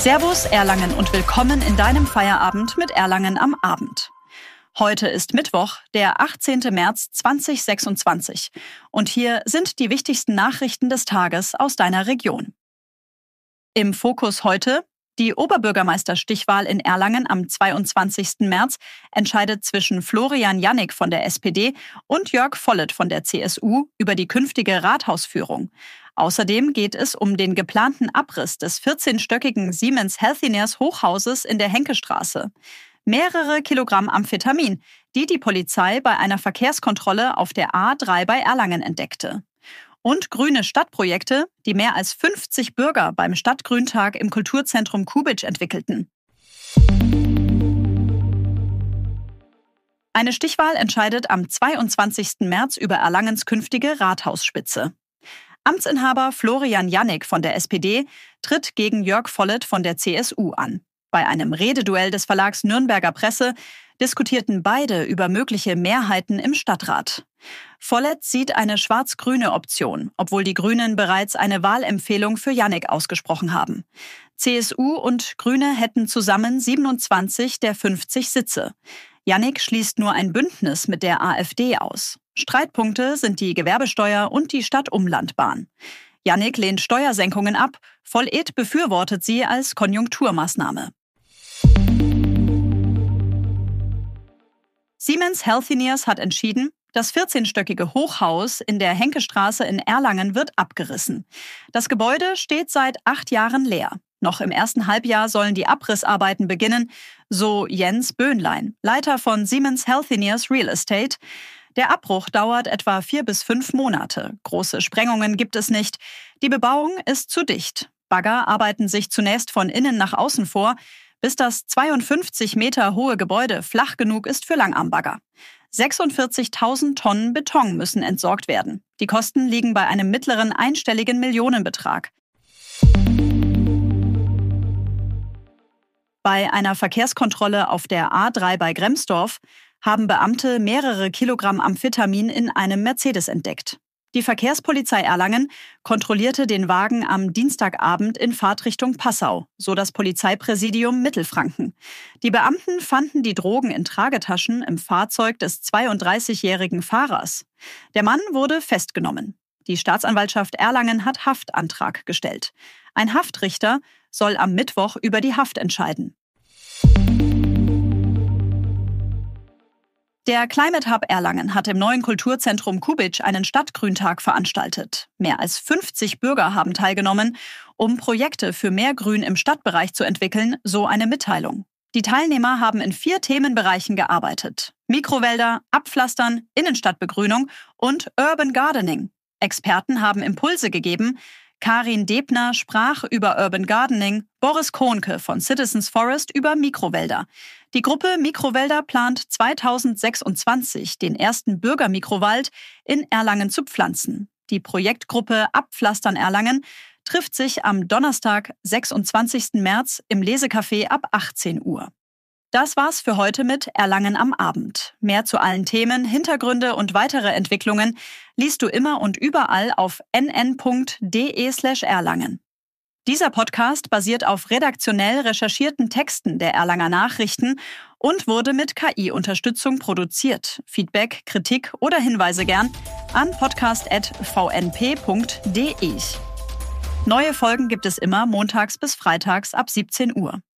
Servus Erlangen und willkommen in deinem Feierabend mit Erlangen am Abend. Heute ist Mittwoch, der 18. März 2026 und hier sind die wichtigsten Nachrichten des Tages aus deiner Region. Im Fokus heute: Die Oberbürgermeisterstichwahl in Erlangen am 22. März entscheidet zwischen Florian Jannig von der SPD und Jörg Volleth von der CSU über die künftige Rathausführung. Außerdem geht es um den geplanten Abriss des 14-stöckigen Siemens Healthineers Hochhauses in der Henkestraße. Mehrere Kilogramm Amphetamin, die die Polizei bei einer Verkehrskontrolle auf der A3 bei Erlangen entdeckte. Und grüne Stadtprojekte, die mehr als 50 Bürger beim Stadtgrüntag im Kulturzentrum Kubitsch entwickelten. Eine Stichwahl entscheidet am 22. März über Erlangens künftige Rathausspitze. Amtsinhaber Florian Jannig von der SPD tritt gegen Jörg Volleth von der CSU an. Bei einem Rededuell des Verlags Nürnberger Presse diskutierten beide über mögliche Mehrheiten im Stadtrat. Volleth sieht eine schwarz-grüne Option, obwohl die Grünen bereits eine Wahlempfehlung für Jannig ausgesprochen haben. CSU und Grüne hätten zusammen 27 der 50 Sitze. Jannig schließt nur ein Bündnis mit der AfD aus. Streitpunkte sind die Gewerbesteuer und die Stadtumlandbahn. Jannig lehnt Steuersenkungen ab, Volleth befürwortet sie als Konjunkturmaßnahme. Siemens Healthineers hat entschieden, das 14-stöckige Hochhaus in der Henkestraße in Erlangen wird abgerissen. Das Gebäude steht seit 8 Jahren leer. Noch im ersten Halbjahr sollen die Abrissarbeiten beginnen, so Jens Böhnlein, Leiter von Siemens Healthineers Real Estate. Der Abbruch dauert etwa 4 bis 5 Monate. Große Sprengungen gibt es nicht. Die Bebauung ist zu dicht. Bagger arbeiten sich zunächst von innen nach außen vor, bis das 52 Meter hohe Gebäude flach genug ist für Langarmbagger. 46.000 Tonnen Beton müssen entsorgt werden. Die Kosten liegen bei einem mittleren einstelligen Millionenbetrag. Bei einer Verkehrskontrolle auf der A3 bei Gremsdorf haben Beamte mehrere Kilogramm Amphetamin in einem Mercedes entdeckt. Die Verkehrspolizei Erlangen kontrollierte den Wagen am Dienstagabend in Fahrtrichtung Passau, so das Polizeipräsidium Mittelfranken. Die Beamten fanden die Drogen in Tragetaschen im Fahrzeug des 32-jährigen Fahrers. Der Mann wurde festgenommen. Die Staatsanwaltschaft Erlangen hat Haftantrag gestellt. Ein Haftrichter soll am Mittwoch über die Haft entscheiden. Der Climate Hub Erlangen hat im neuen Kulturzentrum Kubitsch einen Stadtgrüntag veranstaltet. Mehr als 50 Bürger haben teilgenommen, um Projekte für mehr Grün im Stadtbereich zu entwickeln, so eine Mitteilung. Die Teilnehmer haben in 4 Themenbereichen gearbeitet: Mikrowälder, Abpflastern, Innenstadtbegrünung und Urban Gardening. Experten haben Impulse gegeben. Karin Debner sprach über Urban Gardening, Boris Kohnke von Citizens Forest über Mikrowälder. Die Gruppe Mikrowälder plant 2026 den ersten Bürgermikrowald in Erlangen zu pflanzen. Die Projektgruppe Abpflastern Erlangen trifft sich am Donnerstag, 26. März im Lesecafé ab 18 Uhr. Das war's für heute mit Erlangen am Abend. Mehr zu allen Themen, Hintergründe und weitere Entwicklungen liest du immer und überall auf nn.de/Erlangen. Dieser Podcast basiert auf redaktionell recherchierten Texten der Erlanger Nachrichten und wurde mit KI-Unterstützung produziert. Feedback, Kritik oder Hinweise gern an podcast@vnp.de. Neue Folgen gibt es immer montags bis freitags ab 17 Uhr.